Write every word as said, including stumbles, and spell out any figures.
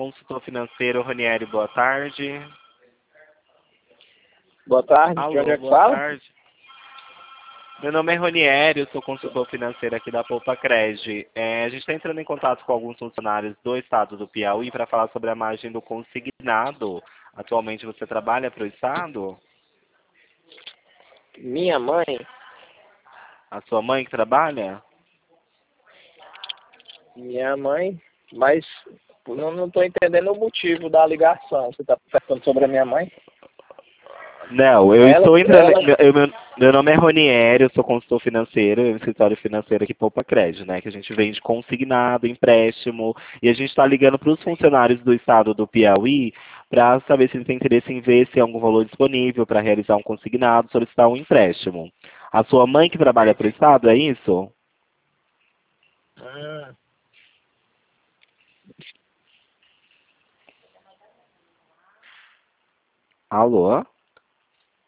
Consultor financeiro, Ranieri, boa tarde. Boa tarde, Alô, de onde é que boa fala? tarde. Meu nome é Ranieri, eu sou consultor financeiro aqui da Poupa Cred. É, a gente está entrando em contato com alguns funcionários do estado do Piauí para falar sobre a margem do consignado. Atualmente você trabalha para o estado? Minha mãe, A sua mãe que trabalha? minha mãe, mas eu não estou entendendo o motivo da ligação. Você está perguntando sobre a minha mãe? Não, eu Ela, estou entrando. ela, Meu, eu- meu, meu nome é Ronieri, eu sou consultor financeiro, eu um escritório financeiro aqui Poupa Crédito, né? Que a gente vende consignado, empréstimo, e a gente está ligando para os funcionários do estado do Piauí para saber se eles têm interesse em ver se há algum valor disponível para realizar um consignado, solicitar um empréstimo. A sua mãe que trabalha para o estado, é isso? hum, Alô?